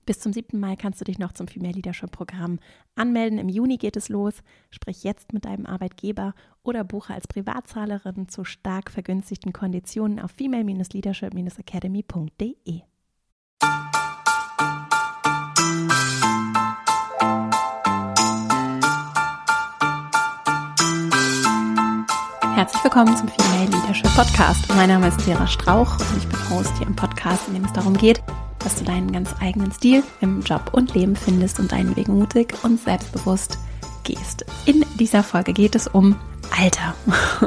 Bis zum 7. Mai kannst du dich noch zum Female Leadership Programm anmelden. Im Juni geht es los. Sprich jetzt mit deinem Arbeitgeber oder buche als Privatzahlerin zu stark vergünstigten Konditionen auf female-leadership-academy.de. Herzlich willkommen zum Female Leadership Podcast. Mein Name ist Vera Strauch und ich bin Host hier im Podcast, in dem es darum geht, dass du deinen ganz eigenen Stil im Job und Leben findest und deinen Weg mutig und selbstbewusst gehst. In dieser Folge geht es um Alter,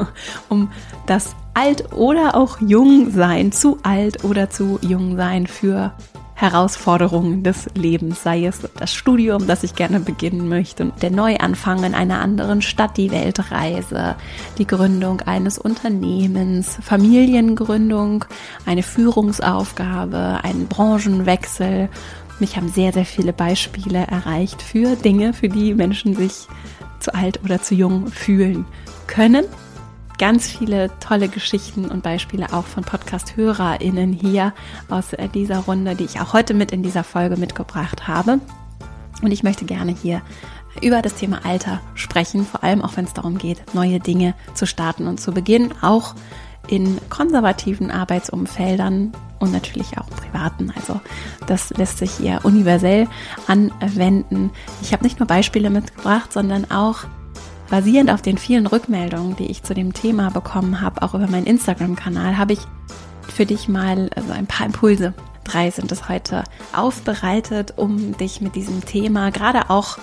um das Alt- oder auch Jungsein, zu alt oder zu jung sein für Herausforderungen des Lebens, sei es das Studium, das ich gerne beginnen möchte, und der Neuanfang in einer anderen Stadt, die Weltreise, die Gründung eines Unternehmens, Familiengründung, eine Führungsaufgabe, einen Branchenwechsel. Mich haben sehr, sehr viele Beispiele erreicht für Dinge, für die Menschen sich zu alt oder zu jung fühlen können. Ganz viele tolle Geschichten und Beispiele auch von Podcast-HörerInnen hier aus dieser Runde, die ich auch heute mit in dieser Folge mitgebracht habe. Und ich möchte gerne hier über das Thema Alter sprechen, vor allem auch wenn es darum geht, neue Dinge zu starten und zu beginnen, auch in konservativen Arbeitsumfeldern und natürlich auch privaten. Also das lässt sich hier universell anwenden. Ich habe nicht nur Beispiele mitgebracht, sondern auch basierend auf den vielen Rückmeldungen, die ich zu dem Thema bekommen habe, auch über meinen Instagram-Kanal, habe ich für dich mal ein paar Impulse, 3 sind es heute, aufbereitet, um dich mit diesem Thema gerade auch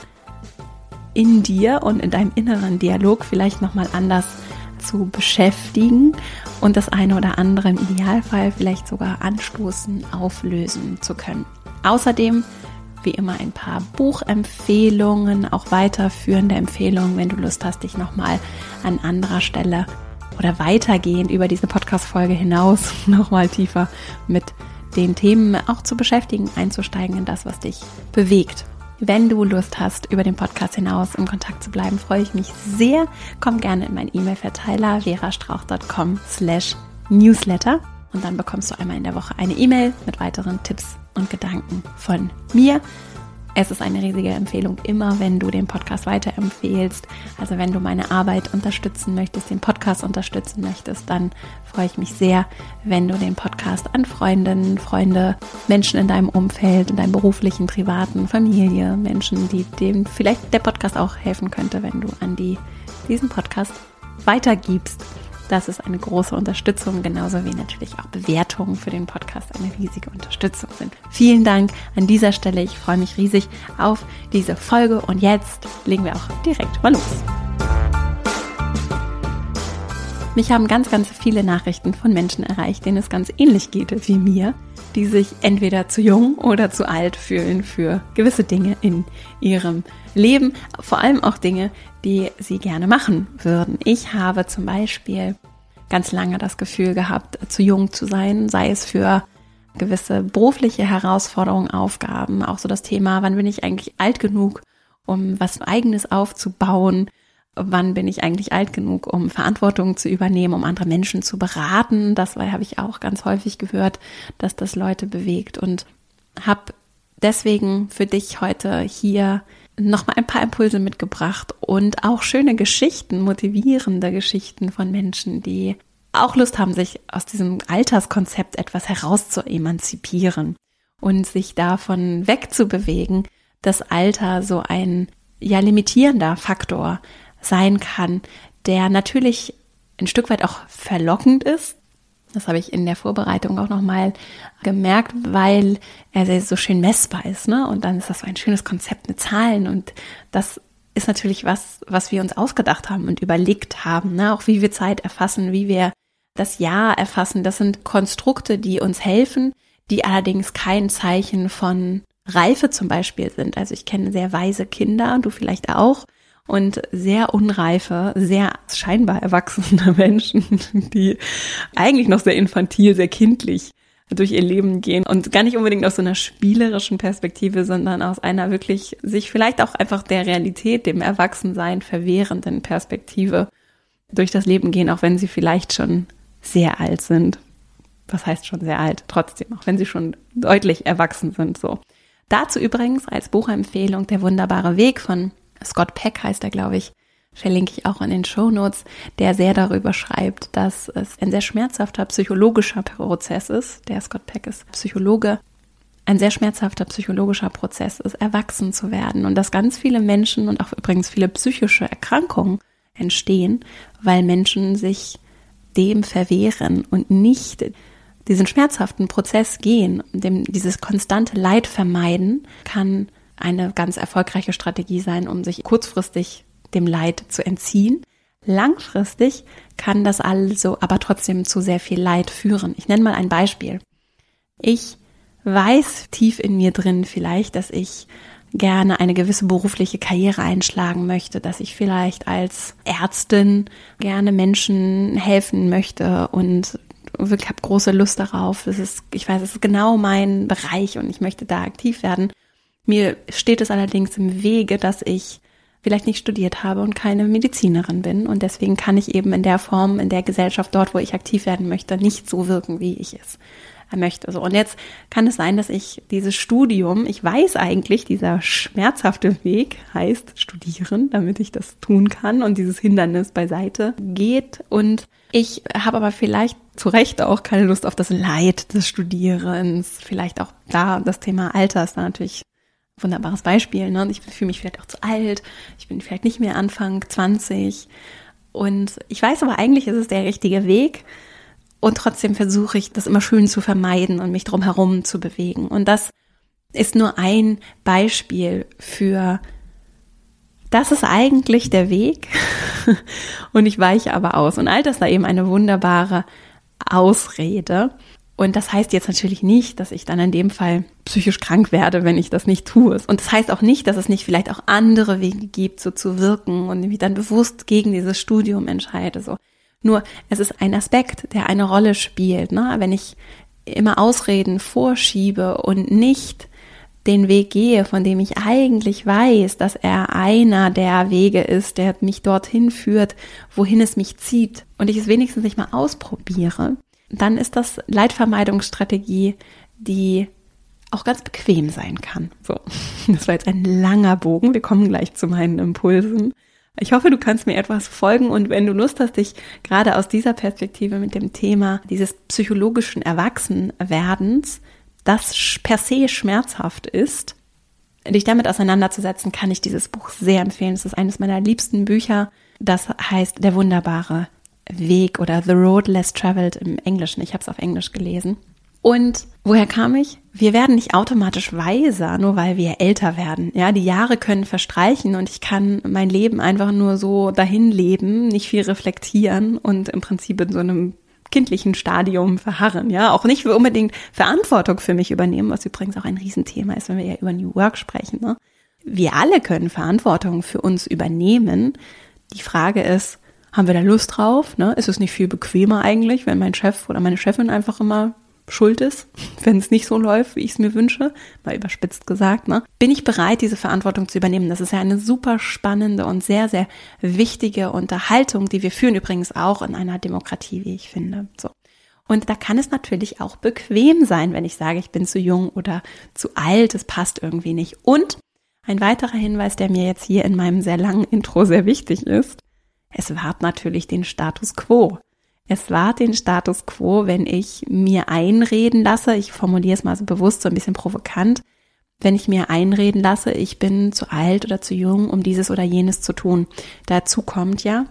in dir und in deinem inneren Dialog vielleicht nochmal anders zu beschäftigen und das eine oder andere im Idealfall vielleicht sogar anstoßen, auflösen zu können. Außerdem wie immer ein paar Buchempfehlungen, auch weiterführende Empfehlungen, wenn du Lust hast, dich nochmal an anderer Stelle oder weitergehend über diese Podcast-Folge hinaus nochmal tiefer mit den Themen auch zu beschäftigen, einzusteigen in das, was dich bewegt. Wenn du Lust hast, über den Podcast hinaus im Kontakt zu bleiben, freue ich mich sehr. Komm gerne in meinen E-Mail-Verteiler verastrauch.com/newsletter und dann bekommst du einmal in der Woche eine E-Mail mit weiteren Tipps und Gedanken von mir. Es ist eine riesige Empfehlung immer, wenn du den Podcast weiterempfehlst. Also wenn du meine Arbeit unterstützen möchtest, den Podcast unterstützen möchtest, dann freue ich mich sehr, wenn du den Podcast an Freundinnen, Freunde, Menschen in deinem Umfeld, in deinem beruflichen, privaten, Familie, Menschen, denen vielleicht der Podcast auch helfen könnte, wenn du an diesen Podcast weitergibst. Das ist eine große Unterstützung, genauso wie natürlich auch Bewertungen für den Podcast eine riesige Unterstützung sind. Vielen Dank an dieser Stelle. Ich freue mich riesig auf diese Folge und jetzt legen wir auch direkt mal los. Mich haben ganz, ganz viele Nachrichten von Menschen erreicht, denen es ganz ähnlich geht wie mir, die sich entweder zu jung oder zu alt fühlen für gewisse Dinge in ihrem Leben, vor allem auch Dinge, die sie gerne machen würden. Ich habe zum Beispiel ganz lange das Gefühl gehabt, zu jung zu sein, sei es für gewisse berufliche Herausforderungen, Aufgaben, auch so das Thema, wann bin ich eigentlich alt genug, um was Eigenes aufzubauen, wann bin ich eigentlich alt genug, um Verantwortung zu übernehmen, um andere Menschen zu beraten. Das habe ich auch ganz häufig gehört, dass das Leute bewegt und habe deswegen für dich heute hier nochmal ein paar Impulse mitgebracht und auch schöne Geschichten, motivierende Geschichten von Menschen, die auch Lust haben, sich aus diesem Alterskonzept etwas heraus zu emanzipieren und sich davon wegzubewegen, dass Alter so ein limitierender Faktor sein kann, der natürlich ein Stück weit auch verlockend ist. Das habe ich in der Vorbereitung auch nochmal gemerkt, weil er so schön messbar ist, ne? Und dann ist das so ein schönes Konzept mit Zahlen und das ist natürlich was wir uns ausgedacht haben und überlegt haben, ne? Auch wie wir Zeit erfassen, wie wir das Jahr erfassen. Das sind Konstrukte, die uns helfen, die allerdings kein Zeichen von Reife zum Beispiel sind. Also ich kenne sehr weise Kinder, du vielleicht auch, und sehr unreife, sehr scheinbar erwachsene Menschen, die eigentlich noch sehr infantil, sehr kindlich durch ihr Leben gehen und gar nicht unbedingt aus so einer spielerischen Perspektive, sondern aus einer wirklich sich vielleicht auch einfach der Realität, dem Erwachsensein verwehrenden Perspektive durch das Leben gehen, auch wenn sie vielleicht schon sehr alt sind. Was heißt schon sehr alt? Trotzdem, auch wenn sie schon deutlich erwachsen sind, so. Dazu übrigens als Buchempfehlung Der wunderbare Weg von Scott Peck heißt er, glaube ich, verlinke ich auch in den Shownotes, der sehr darüber schreibt, dass es ein sehr schmerzhafter psychologischer Prozess ist. Der Scott Peck ist Psychologe. Ein sehr schmerzhafter psychologischer Prozess ist, erwachsen zu werden und dass ganz viele Menschen und auch übrigens viele psychische Erkrankungen entstehen, weil Menschen sich dem verwehren und nicht diesen schmerzhaften Prozess gehen. Dieses konstante Leid vermeiden kann eine ganz erfolgreiche Strategie sein, um sich kurzfristig dem Leid zu entziehen. Langfristig kann das also aber trotzdem zu sehr viel Leid führen. Ich nenne mal ein Beispiel. Ich weiß tief in mir drin vielleicht, dass ich gerne eine gewisse berufliche Karriere einschlagen möchte, dass ich vielleicht als Ärztin gerne Menschen helfen möchte und ich habe große Lust darauf. Ich weiß, es ist genau mein Bereich und ich möchte da aktiv werden. Mir steht es allerdings im Wege, dass ich vielleicht nicht studiert habe und keine Medizinerin bin und deswegen kann ich eben in der Form, in der Gesellschaft dort, wo ich aktiv werden möchte, nicht so wirken, wie ich es möchte. So, und jetzt kann es sein, dass ich dieses Studium, ich weiß eigentlich, dieser schmerzhafte Weg heißt studieren, damit ich das tun kann und dieses Hindernis beiseite geht und ich habe aber vielleicht zu Recht auch keine Lust auf das Leid des Studierens, vielleicht auch da das Thema Alter ist da natürlich ein wunderbares Beispiel, ne? Ich fühle mich vielleicht auch zu alt, ich bin vielleicht nicht mehr Anfang 20 und ich weiß aber eigentlich, ist es der richtige Weg. Und trotzdem versuche ich, das immer schön zu vermeiden und mich drum herum zu bewegen. Und das ist nur ein Beispiel für, das ist eigentlich der Weg und ich weiche aber aus. Und all das da eben eine wunderbare Ausrede. Und das heißt jetzt natürlich nicht, dass ich dann in dem Fall psychisch krank werde, wenn ich das nicht tue. Und das heißt auch nicht, dass es nicht vielleicht auch andere Wege gibt, so zu wirken und mich dann bewusst gegen dieses Studium entscheide, so. Nur, es ist ein Aspekt, der eine Rolle spielt, ne? Wenn ich immer Ausreden vorschiebe und nicht den Weg gehe, von dem ich eigentlich weiß, dass er einer der Wege ist, der mich dorthin führt, wohin es mich zieht und ich es wenigstens nicht mal ausprobiere, dann ist das Leidvermeidungsstrategie, die auch ganz bequem sein kann. So, das war jetzt ein langer Bogen. Wir kommen gleich zu meinen Impulsen. Ich hoffe, du kannst mir etwas folgen und wenn du Lust hast, dich gerade aus dieser Perspektive mit dem Thema dieses psychologischen Erwachsenwerdens, das per se schmerzhaft ist, dich damit auseinanderzusetzen, kann ich dieses Buch sehr empfehlen. Es ist eines meiner liebsten Bücher. Das heißt Der wunderbare Weg oder The Road Less Traveled im Englischen. Ich habe es auf Englisch gelesen. Und woher kam ich? Wir werden nicht automatisch weiser, nur weil wir älter werden. Ja, die Jahre können verstreichen und ich kann mein Leben einfach nur so dahin leben, nicht viel reflektieren und im Prinzip in so einem kindlichen Stadium verharren. Ja, auch nicht unbedingt Verantwortung für mich übernehmen, was übrigens auch ein Riesenthema ist, wenn wir ja über New Work sprechen. Ne? Wir alle können Verantwortung für uns übernehmen. Die Frage ist, haben wir da Lust drauf? Ne? Ist es nicht viel bequemer eigentlich, wenn mein Chef oder meine Chefin einfach immer schuld ist, wenn es nicht so läuft, wie ich es mir wünsche, mal überspitzt gesagt, ne? Bin ich bereit, diese Verantwortung zu übernehmen? Das ist ja eine super spannende und sehr, sehr wichtige Unterhaltung, die wir führen, übrigens auch in einer Demokratie, wie ich finde. So. Und da kann es natürlich auch bequem sein, wenn ich sage, ich bin zu jung oder zu alt, es passt irgendwie nicht. Und ein weiterer Hinweis, der mir jetzt hier in meinem sehr langen Intro sehr wichtig ist, es wahrt natürlich den Status quo. Es wahrt den Status quo, wenn ich mir einreden lasse, ich formuliere es mal so bewusst, so ein bisschen provokant, wenn ich mir einreden lasse, ich bin zu alt oder zu jung, um dieses oder jenes zu tun. Dazu kommt ja,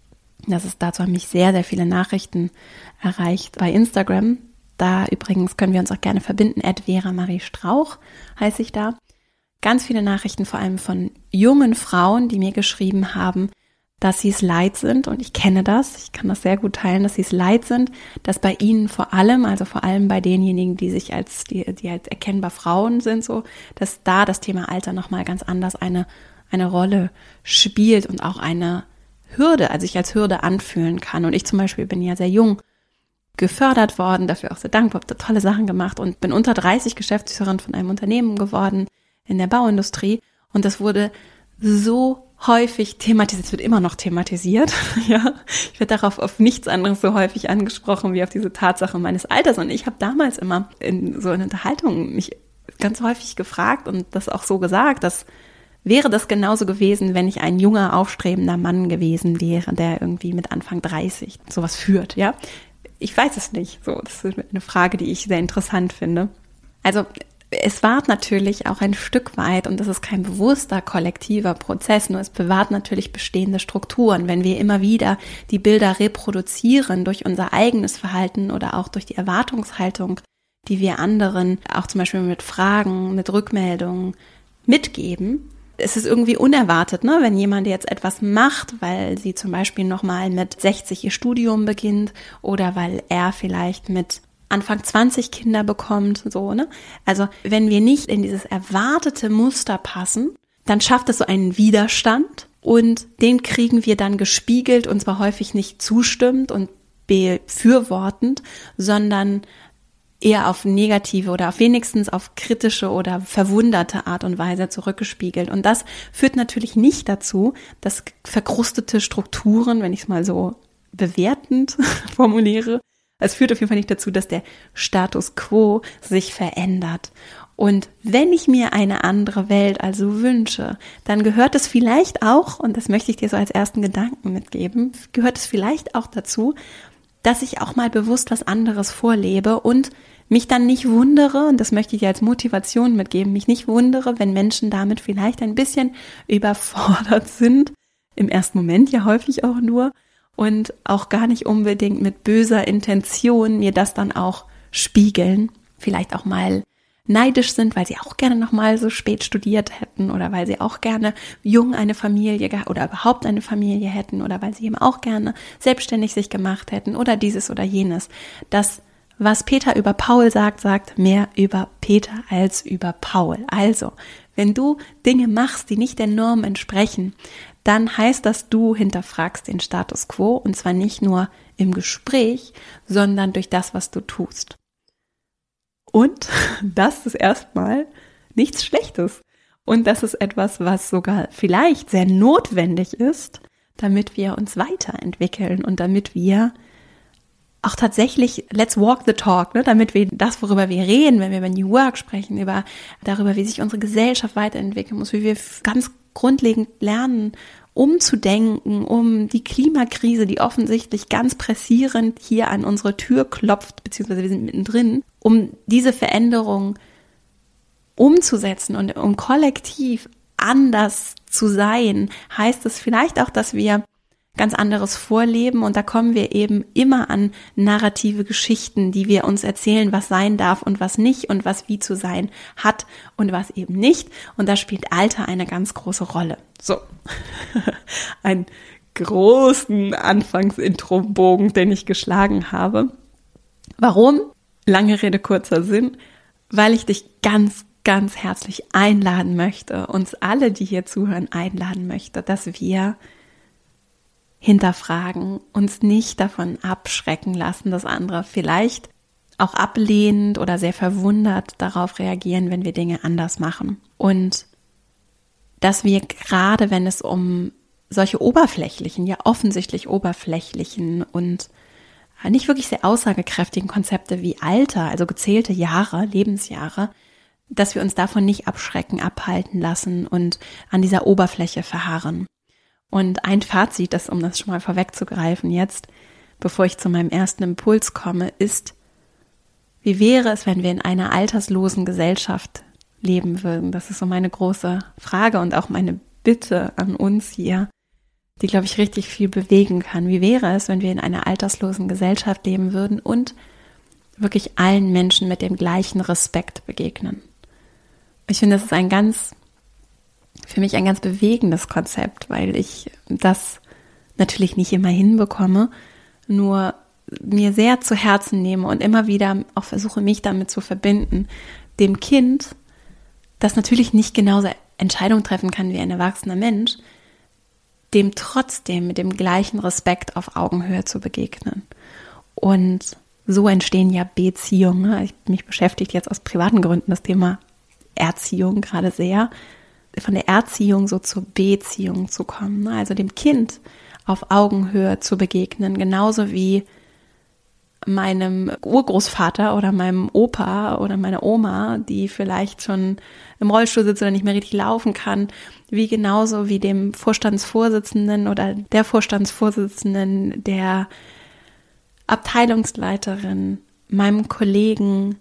dazu haben mich sehr, sehr viele Nachrichten erreicht bei Instagram. Da übrigens können wir uns auch gerne verbinden, @vera-marie-strauch heiße ich da. Ganz viele Nachrichten, vor allem von jungen Frauen, die mir geschrieben haben, dass sie es leid sind, und ich kenne das, ich kann das sehr gut teilen, dass sie es leid sind, dass bei ihnen vor allem bei denjenigen, die sich die halt erkennbar Frauen sind, so, dass da das Thema Alter nochmal ganz anders eine Rolle spielt und auch eine Hürde, also sich als Hürde anfühlen kann. Und ich zum Beispiel bin ja sehr jung gefördert worden, dafür auch sehr dankbar, habe da tolle Sachen gemacht und bin unter 30 Geschäftsführerin von einem Unternehmen geworden in der Bauindustrie, und das wurde so häufig thematisiert, es wird immer noch thematisiert, ja. Ich werde darauf auf nichts anderes so häufig angesprochen wie auf diese Tatsache meines Alters, und ich habe damals immer in so einer Unterhaltung mich ganz häufig gefragt und das auch so gesagt, dass wäre das genauso gewesen, wenn ich ein junger, aufstrebender Mann gewesen wäre, der irgendwie mit Anfang 30 sowas führt, ja? Ich weiß es nicht. So, das ist eine Frage, die ich sehr interessant finde. Also, es war natürlich auch ein Stück weit, und das ist kein bewusster, kollektiver Prozess, nur es bewahrt natürlich bestehende Strukturen. Wenn wir immer wieder die Bilder reproduzieren durch unser eigenes Verhalten oder auch durch die Erwartungshaltung, die wir anderen, auch zum Beispiel mit Fragen, mit Rückmeldungen mitgeben, es ist irgendwie unerwartet, ne? Wenn jemand jetzt etwas macht, weil sie zum Beispiel nochmal mit 60 ihr Studium beginnt oder weil er vielleicht mit Anfang 20 Kinder bekommt, so, ne? Also, wenn wir nicht in dieses erwartete Muster passen, dann schafft es so einen Widerstand und den kriegen wir dann gespiegelt und zwar häufig nicht zustimmend und befürwortend, sondern eher auf negative oder auf wenigstens auf kritische oder verwunderte Art und Weise zurückgespiegelt. Und das führt natürlich nicht dazu, dass verkrustete Strukturen, wenn ich es mal so bewertend formuliere, es führt auf jeden Fall nicht dazu, dass der Status quo sich verändert. Und wenn ich mir eine andere Welt also wünsche, dann gehört es vielleicht auch, und das möchte ich dir so als ersten Gedanken mitgeben, gehört es vielleicht auch dazu, dass ich auch mal bewusst was anderes vorlebe und mich dann nicht wundere, und das möchte ich dir als Motivation mitgeben, mich nicht wundere, wenn Menschen damit vielleicht ein bisschen überfordert sind, im ersten Moment ja häufig auch nur, und auch gar nicht unbedingt mit böser Intention mir das dann auch spiegeln, vielleicht auch mal neidisch sind, weil sie auch gerne noch mal so spät studiert hätten oder weil sie auch gerne jung eine Familie oder überhaupt eine Familie hätten oder weil sie eben auch gerne selbstständig sich gemacht hätten oder dieses oder jenes. Das, was Peter über Paul sagt, sagt mehr über Peter als über Paul. Also, wenn du Dinge machst, die nicht der Norm entsprechen, dann heißt das, du hinterfragst den Status quo und zwar nicht nur im Gespräch, sondern durch das, was du tust. Und das ist erstmal nichts Schlechtes. Und das ist etwas, was sogar vielleicht sehr notwendig ist, damit wir uns weiterentwickeln und damit wir auch tatsächlich, let's walk the talk, ne, damit wir das, worüber wir reden, wenn wir über New Work sprechen, darüber, wie sich unsere Gesellschaft weiterentwickeln muss, wie wir ganz grundlegend lernen, umzudenken, um die Klimakrise, die offensichtlich ganz pressierend hier an unsere Tür klopft, beziehungsweise wir sind mittendrin, um diese Veränderung umzusetzen und um kollektiv anders zu sein, heißt es vielleicht auch, dass wir ganz anderes vorleben und da kommen wir eben immer an narrative Geschichten, die wir uns erzählen, was sein darf und was nicht und was wie zu sein hat und was eben nicht und da spielt Alter eine ganz große Rolle. So, einen großen Anfangsintro-Bogen, den ich geschlagen habe. Warum? Lange Rede, kurzer Sinn, weil ich dich ganz, ganz herzlich einladen möchte, uns alle, die hier zuhören, einladen möchte, dass wir hinterfragen, uns nicht davon abschrecken lassen, dass andere vielleicht auch ablehnend oder sehr verwundert darauf reagieren, wenn wir Dinge anders machen. Und dass wir gerade, wenn es um solche oberflächlichen, ja offensichtlich oberflächlichen und nicht wirklich sehr aussagekräftigen Konzepte wie Alter, also gezählte Jahre, Lebensjahre, dass wir uns davon nicht abschrecken, abhalten lassen und an dieser Oberfläche verharren. Und ein Fazit, das, um das schon mal vorwegzugreifen jetzt, bevor ich zu meinem ersten Impuls komme, ist, wie wäre es, wenn wir in einer alterslosen Gesellschaft leben würden? Das ist so meine große Frage und auch meine Bitte an uns hier, die, glaube ich, richtig viel bewegen kann. Wie wäre es, wenn wir in einer alterslosen Gesellschaft leben würden und wirklich allen Menschen mit dem gleichen Respekt begegnen? Ich finde, das ist für mich ein ganz bewegendes Konzept, weil ich das natürlich nicht immer hinbekomme, nur mir sehr zu Herzen nehme und immer wieder auch versuche, mich damit zu verbinden, dem Kind, das natürlich nicht genauso Entscheidungen treffen kann wie ein erwachsener Mensch, dem trotzdem mit dem gleichen Respekt auf Augenhöhe zu begegnen. Und so entstehen ja Beziehungen. Mich beschäftigt jetzt aus privaten Gründen das Thema Erziehung gerade sehr, von der Erziehung so zur Beziehung zu kommen, also dem Kind auf Augenhöhe zu begegnen, genauso wie meinem Urgroßvater oder meinem Opa oder meiner Oma, die vielleicht schon im Rollstuhl sitzt oder nicht mehr richtig laufen kann, wie genauso wie dem Vorstandsvorsitzenden oder der Vorstandsvorsitzenden, der Abteilungsleiterin, meinem Kollegen,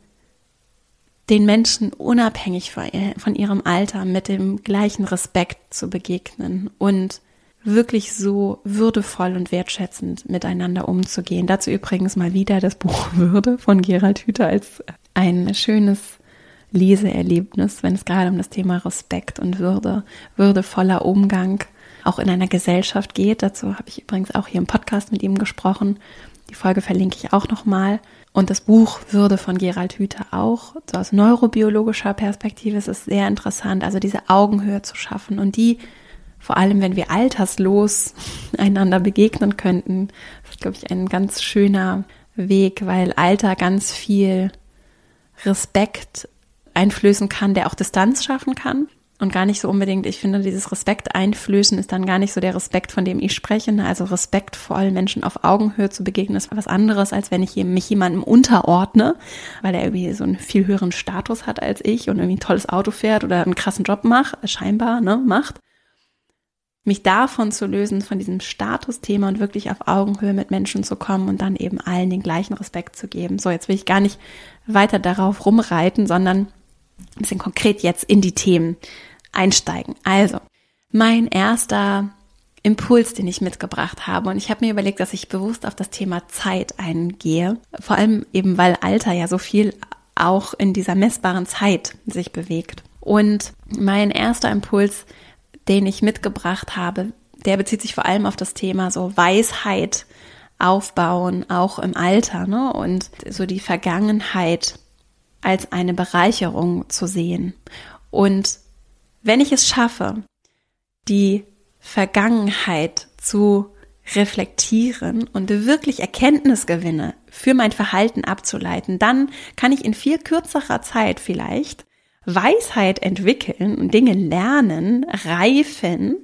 den Menschen unabhängig von ihrem Alter mit dem gleichen Respekt zu begegnen und wirklich so würdevoll und wertschätzend miteinander umzugehen. Dazu übrigens mal wieder das Buch Würde von Gerald Hüther als ein schönes Leseerlebnis, wenn es gerade um das Thema Respekt und Würde, würdevoller Umgang auch in einer Gesellschaft geht. Dazu habe ich übrigens auch hier im Podcast mit ihm gesprochen. Die Folge verlinke ich auch nochmal. Und das Buch Würde von Gerald Hüther auch. So aus neurobiologischer Perspektive ist es sehr interessant, also diese Augenhöhe zu schaffen und die, vor allem wenn wir alterslos einander begegnen könnten, ist, glaube ich, ein ganz schöner Weg, weil Alter ganz viel Respekt einflößen kann, der auch Distanz schaffen kann. Und gar nicht so unbedingt, ich finde, dieses Respekt einflößen ist dann gar nicht so der Respekt, von dem ich spreche. Also respektvoll Menschen auf Augenhöhe zu begegnen, ist was anderes, als wenn ich mich jemandem unterordne, weil er irgendwie so einen viel höheren Status hat als ich und irgendwie ein tolles Auto fährt oder einen krassen Job macht. Mich davon zu lösen, von diesem Statusthema und wirklich auf Augenhöhe mit Menschen zu kommen und dann eben allen den gleichen Respekt zu geben. So, jetzt will ich gar nicht weiter darauf rumreiten, sondern ein bisschen konkret jetzt in die Themen einsteigen. Also, mein erster Impuls, den ich mitgebracht habe, und ich habe mir überlegt, dass ich bewusst auf das Thema Zeit eingehe, vor allem eben, weil Alter ja so viel auch in dieser messbaren Zeit sich bewegt. Und mein erster Impuls, den ich mitgebracht habe, der bezieht sich vor allem auf das Thema so Weisheit aufbauen, auch im Alter, ne? Und so die Vergangenheit als eine Bereicherung zu sehen. Und wenn ich es schaffe, die Vergangenheit zu reflektieren und wirklich Erkenntnisgewinne für mein Verhalten abzuleiten, dann kann ich in viel kürzerer Zeit vielleicht Weisheit entwickeln und Dinge lernen, reifen,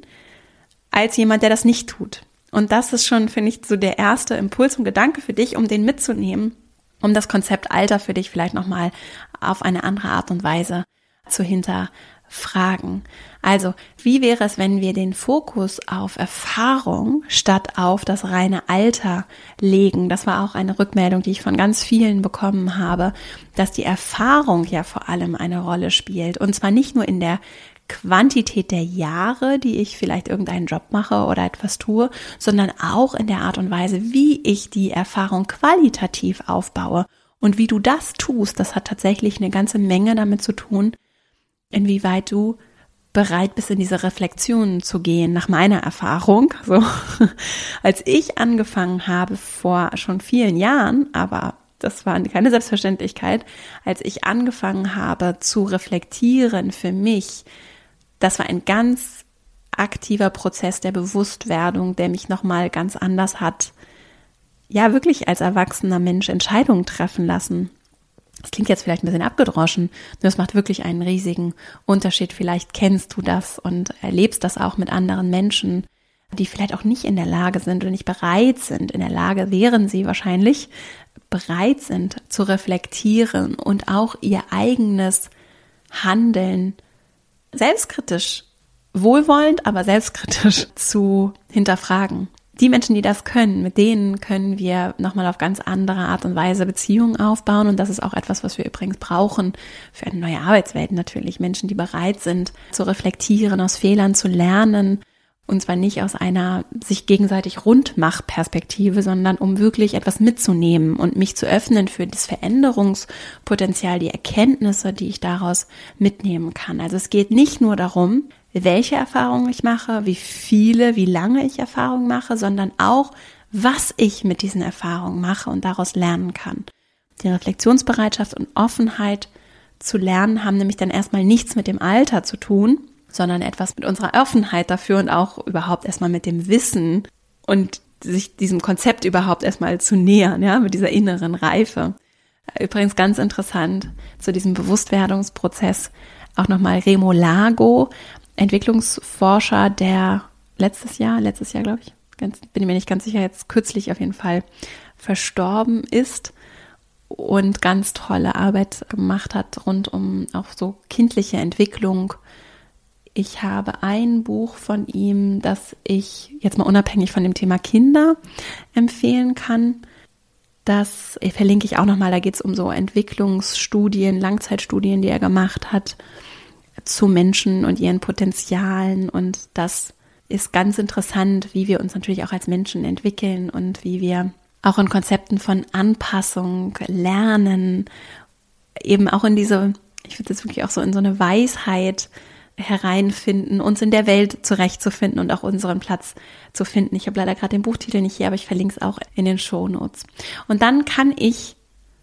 als jemand, der das nicht tut. Und das ist schon, finde ich, so der erste Impuls und Gedanke für dich, um den mitzunehmen, um das Konzept Alter für dich vielleicht nochmal auf eine andere Art und Weise zu hinterfragen. Also, wie wäre es, wenn wir den Fokus auf Erfahrung statt auf das reine Alter legen? Das war auch eine Rückmeldung, die ich von ganz vielen bekommen habe, dass die Erfahrung ja vor allem eine Rolle spielt. Und zwar nicht nur in der Quantität der Jahre, die ich vielleicht irgendeinen Job mache oder etwas tue, sondern auch in der Art und Weise, wie ich die Erfahrung qualitativ aufbaue. Und wie du das tust, das hat tatsächlich eine ganze Menge damit zu tun, inwieweit du bereit bist, in diese Reflexionen zu gehen, nach meiner Erfahrung. So, als ich angefangen habe vor schon vielen Jahren, aber das war keine Selbstverständlichkeit, als ich angefangen habe zu reflektieren für mich, das war ein ganz aktiver Prozess der Bewusstwerdung, der mich nochmal ganz anders hat, ja wirklich als erwachsener Mensch Entscheidungen treffen lassen. Das klingt jetzt vielleicht ein bisschen abgedroschen, nur es macht wirklich einen riesigen Unterschied. Vielleicht kennst du das und erlebst das auch mit anderen Menschen, die vielleicht auch nicht in der Lage sind oder nicht bereit sind. In der Lage wären sie wahrscheinlich, bereit sind zu reflektieren und auch ihr eigenes Handeln selbstkritisch, wohlwollend, aber selbstkritisch zu hinterfragen. Die Menschen, die das können, mit denen können wir nochmal auf ganz andere Art und Weise Beziehungen aufbauen. Und das ist auch etwas, was wir übrigens brauchen für eine neue Arbeitswelt natürlich. Menschen, die bereit sind zu reflektieren, aus Fehlern zu lernen. Und zwar nicht aus einer sich gegenseitig Rundmach-Perspektive, sondern um wirklich etwas mitzunehmen und mich zu öffnen für das Veränderungspotenzial, die Erkenntnisse, die ich daraus mitnehmen kann. Also es geht nicht nur darum, welche Erfahrungen ich mache, wie lange ich Erfahrungen mache, sondern auch, was ich mit diesen Erfahrungen mache und daraus lernen kann. Die Reflexionsbereitschaft und Offenheit zu lernen haben nämlich dann erstmal nichts mit dem Alter zu tun, sondern etwas mit unserer Offenheit dafür und auch überhaupt erstmal mit dem Wissen und sich diesem Konzept überhaupt erstmal zu nähern, ja, mit dieser inneren Reife. Übrigens ganz interessant zu diesem Bewusstwerdungsprozess auch nochmal Remo Lago, Entwicklungsforscher, der letztes Jahr glaube ich, bin mir nicht ganz sicher, jetzt kürzlich auf jeden Fall verstorben ist und ganz tolle Arbeit gemacht hat rund um auch so kindliche Entwicklung. Ich habe ein Buch von ihm, das ich jetzt mal unabhängig von dem Thema Kinder empfehlen kann. Das verlinke ich auch nochmal, da geht es um so Entwicklungsstudien, Langzeitstudien, die er gemacht hat zu Menschen und ihren Potenzialen. Und das ist ganz interessant, wie wir uns natürlich auch als Menschen entwickeln und wie wir auch in Konzepten von Anpassung lernen, eben auch in diese, ich würde jetzt wirklich auch so in so eine Weisheit hereinfinden, uns in der Welt zurechtzufinden und auch unseren Platz zu finden. Ich habe leider gerade den Buchtitel nicht hier, aber ich verlinke es auch in den Shownotes. Und dann kann ich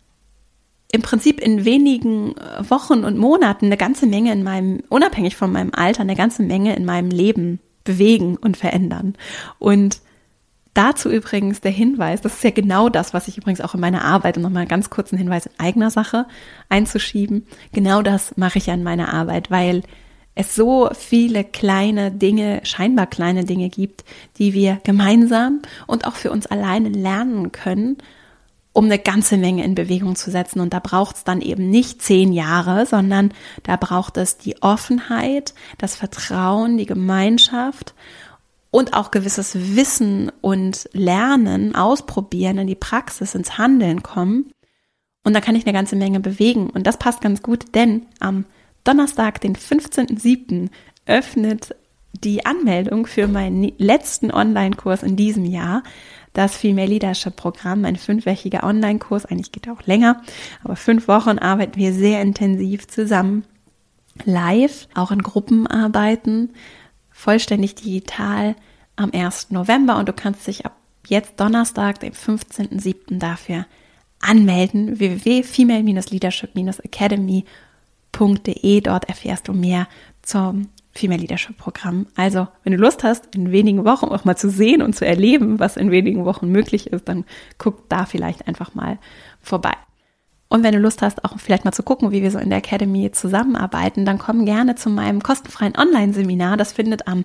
im Prinzip in wenigen Wochen und Monaten eine ganze Menge in meinem, unabhängig von meinem Alter, eine ganze Menge in meinem Leben bewegen und verändern. Und dazu übrigens der Hinweis, das ist ja genau das, was ich übrigens auch in meiner Arbeit, und nochmal einen ganz kurzen Hinweis in eigener Sache einzuschieben, genau das mache ich ja in meiner Arbeit, weil es so viele kleine Dinge, scheinbar kleine Dinge gibt, die wir gemeinsam und auch für uns alleine lernen können, um eine ganze Menge in Bewegung zu setzen. Und da braucht es dann eben nicht 10 Jahre, sondern da braucht es die Offenheit, das Vertrauen, die Gemeinschaft und auch gewisses Wissen und Lernen, Ausprobieren, in die Praxis, ins Handeln kommen. Und da kann ich eine ganze Menge bewegen. Und das passt ganz gut, denn am Donnerstag, den 15.07. öffnet die Anmeldung für meinen letzten Online-Kurs in diesem Jahr, das Female Leadership Programm, ein 5-wöchiger Online-Kurs, eigentlich geht er auch länger, aber 5 Wochen arbeiten wir sehr intensiv zusammen, live, auch in Gruppenarbeiten, vollständig digital am 1. November und du kannst dich ab jetzt Donnerstag, dem 15.07. dafür anmelden, www.female-leadership-academy.de. Dort erfährst du mehr zum Female Leadership Programm. Also, wenn du Lust hast, in wenigen Wochen auch mal zu sehen und zu erleben, was in wenigen Wochen möglich ist, dann guck da vielleicht einfach mal vorbei. Und wenn du Lust hast, auch vielleicht mal zu gucken, wie wir so in der Academy zusammenarbeiten, dann komm gerne zu meinem kostenfreien Online-Seminar. Das findet am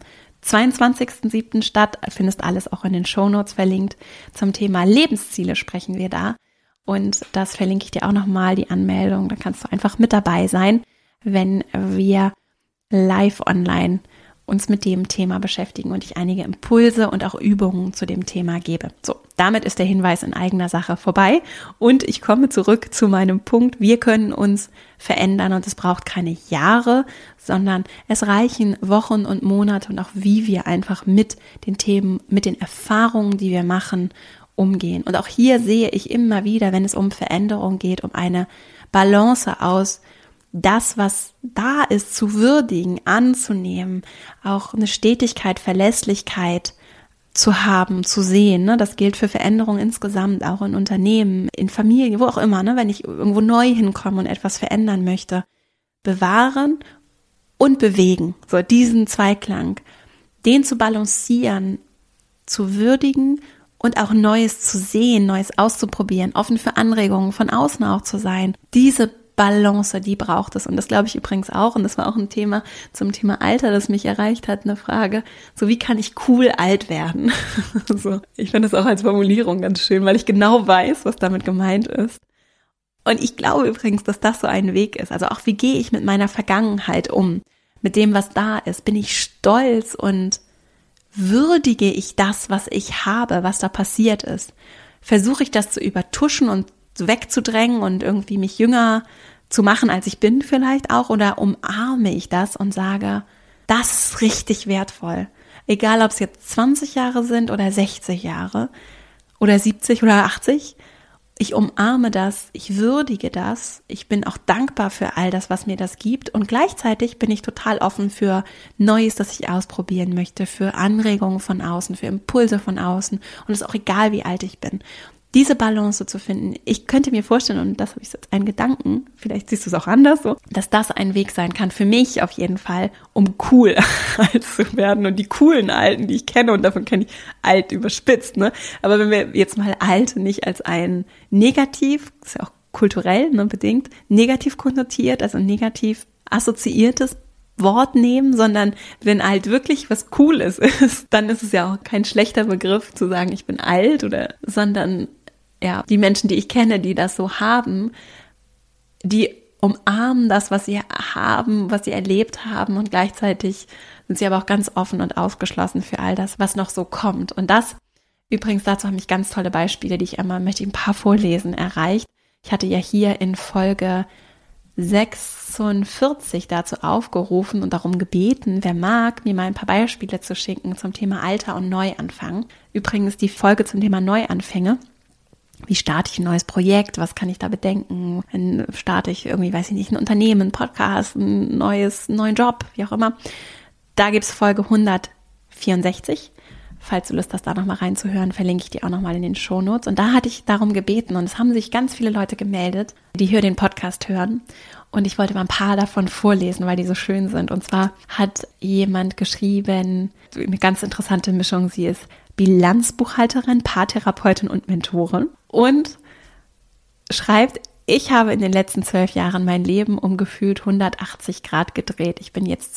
22.07. statt. Du findest alles auch in den Shownotes verlinkt. Zum Thema Lebensziele sprechen wir da. Und das verlinke ich dir auch nochmal, die Anmeldung. Da kannst du einfach mit dabei sein, wenn wir live online uns mit dem Thema beschäftigen und ich einige Impulse und auch Übungen zu dem Thema gebe. So, damit ist der Hinweis in eigener Sache vorbei und ich komme zurück zu meinem Punkt. Wir können uns verändern und es braucht keine Jahre, sondern es reichen Wochen und Monate und auch wie wir einfach mit den Themen, mit den Erfahrungen, die wir machen, umgehen. Und auch hier sehe ich immer wieder, wenn es um Veränderung geht, um eine Balance aus das, was da ist, zu würdigen, anzunehmen, auch eine Stetigkeit, Verlässlichkeit zu haben, zu sehen. Ne? Das gilt für Veränderung insgesamt, auch in Unternehmen, in Familien, wo auch immer, ne? Wenn ich irgendwo neu hinkomme und etwas verändern möchte. Bewahren und bewegen. So diesen Zweiklang, den zu balancieren, zu würdigen und auch Neues zu sehen, Neues auszuprobieren, offen für Anregungen von außen auch zu sein. Diese Balance, die braucht es. Und das glaube ich übrigens auch. Und das war auch ein Thema zum Thema Alter, das mich erreicht hat, eine Frage. So, wie kann ich cool alt werden? So, ich finde das auch als Formulierung ganz schön, weil ich genau weiß, was damit gemeint ist. Und ich glaube übrigens, dass das so ein Weg ist. Also auch, wie gehe ich mit meiner Vergangenheit um? Mit dem, was da ist? Bin ich stolz und würdige ich das, was ich habe, was da passiert ist? Versuche ich das zu übertuschen und wegzudrängen und irgendwie mich jünger zu machen, als ich bin vielleicht auch? Oder umarme ich das und sage, das ist richtig wertvoll. Egal, ob es jetzt 20 Jahre sind oder 60 Jahre oder 70 oder 80. Ich umarme das, ich würdige das, ich bin auch dankbar für all das, was mir das gibt und gleichzeitig bin ich total offen für Neues, das ich ausprobieren möchte, für Anregungen von außen, für Impulse von außen und es ist auch egal, wie alt ich bin. Diese Balance zu finden, ich könnte mir vorstellen, und das habe ich jetzt einen Gedanken, vielleicht siehst du es auch anders so, dass das ein Weg sein kann, für mich auf jeden Fall, um cool alt zu werden und die coolen Alten, die ich kenne, und davon kenne ich alt überspitzt, ne? Aber wenn wir jetzt mal alt nicht als ein negativ, ist ja auch kulturell, ne, bedingt, negativ konnotiert, also negativ assoziiertes Wort nehmen, sondern wenn alt wirklich was Cooles ist, dann ist es ja auch kein schlechter Begriff zu sagen, ich bin alt sondern die Menschen, die ich kenne, die das so haben, die umarmen das, was sie haben, was sie erlebt haben und gleichzeitig sind sie aber auch ganz offen und aufgeschlossen für all das, was noch so kommt. Und das, übrigens dazu haben mich ganz tolle Beispiele, die möchte ich ein paar vorlesen, erreicht. Ich hatte ja hier in Folge 46 dazu aufgerufen und darum gebeten, wer mag, mir mal ein paar Beispiele zu schicken zum Thema Alter und Neuanfang. Übrigens die Folge zum Thema Neuanfänge. Wie starte ich ein neues Projekt? Was kann ich da bedenken? Wenn starte ich irgendwie, weiß ich nicht, ein Unternehmen, ein Podcast, einen neuen Job, wie auch immer. Da gibt's Folge 164. Falls du Lust hast, da nochmal reinzuhören, verlinke ich die auch nochmal in den Shownotes. Und da hatte ich darum gebeten und es haben sich ganz viele Leute gemeldet, die hier den Podcast hören. Und ich wollte mal ein paar davon vorlesen, weil die so schön sind. Und zwar hat jemand geschrieben, eine ganz interessante Mischung, sie ist Bilanzbuchhalterin, Paartherapeutin und Mentorin und schreibt, ich habe in den letzten 12 Jahren mein Leben um gefühlt 180 Grad gedreht. Ich bin jetzt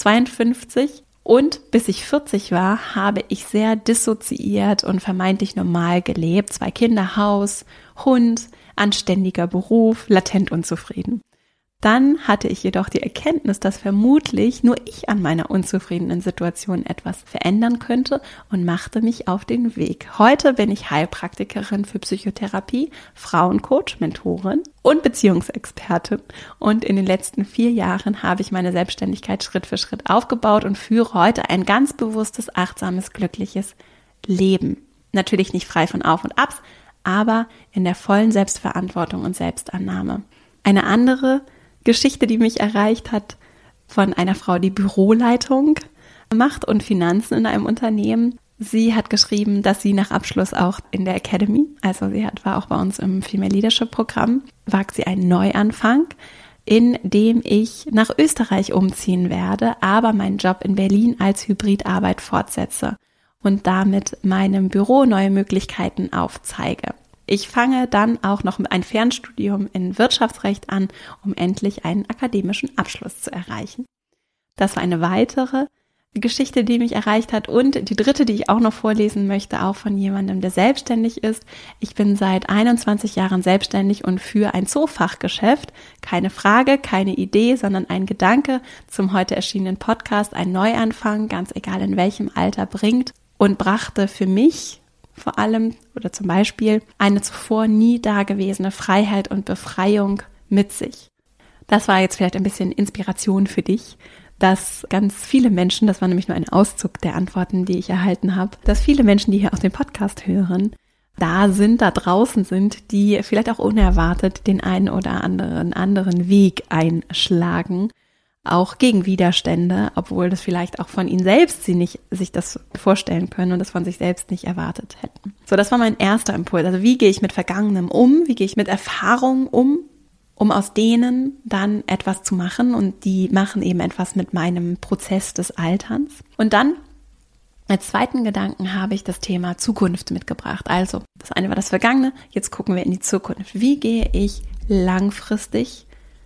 52 und bis ich 40 war, habe ich sehr dissoziiert und vermeintlich normal gelebt. 2 Kinder, Haus, Hund, anständiger Beruf, latent unzufrieden. Dann hatte ich jedoch die Erkenntnis, dass vermutlich nur ich an meiner unzufriedenen Situation etwas verändern könnte und machte mich auf den Weg. Heute bin ich Heilpraktikerin für Psychotherapie, Frauencoach, Mentorin und Beziehungsexpertin. Und in den letzten 4 Jahren habe ich meine Selbstständigkeit Schritt für Schritt aufgebaut und führe heute ein ganz bewusstes, achtsames, glückliches Leben. Natürlich nicht frei von Auf und Abs, aber in der vollen Selbstverantwortung und Selbstannahme. Eine andere Geschichte, die mich erreicht hat, von einer Frau, die Büroleitung macht und Finanzen in einem Unternehmen. Sie hat geschrieben, dass sie nach Abschluss auch in der Academy, also sie war auch bei uns im Female Leadership Programm, wagt sie einen Neuanfang, in dem ich nach Österreich umziehen werde, aber meinen Job in Berlin als Hybridarbeit fortsetze und damit meinem Büro neue Möglichkeiten aufzeige. Ich fange dann auch noch ein Fernstudium in Wirtschaftsrecht an, um endlich einen akademischen Abschluss zu erreichen. Das war eine weitere Geschichte, die mich erreicht hat. Und die dritte, die ich auch noch vorlesen möchte, auch von jemandem, der selbstständig ist. Ich bin seit 21 Jahren selbstständig und führe ein Zoofachgeschäft. Keine Frage, keine Idee, sondern ein Gedanke zum heute erschienenen Podcast. Ein Neuanfang, ganz egal in welchem Alter, bringt und brachte für mich vor allem oder zum Beispiel eine zuvor nie dagewesene Freiheit und Befreiung mit sich. Das war jetzt vielleicht ein bisschen Inspiration für dich, dass ganz viele Menschen, das war nämlich nur ein Auszug der Antworten, die ich erhalten habe, dass viele Menschen, die hier auch den Podcast hören, da draußen sind, die vielleicht auch unerwartet den einen oder anderen Weg einschlagen, auch gegen Widerstände, obwohl das vielleicht auch von ihnen selbst sie nicht sich das vorstellen können und das von sich selbst nicht erwartet hätten. So, das war mein erster Impuls. Also wie gehe ich mit Vergangenem um? Wie gehe ich mit Erfahrungen um aus denen dann etwas zu machen? Und die machen eben etwas mit meinem Prozess des Alterns. Und dann als zweiten Gedanken habe ich das Thema Zukunft mitgebracht. Also das eine war das Vergangene, jetzt gucken wir in die Zukunft. Wie gehe ich langfristig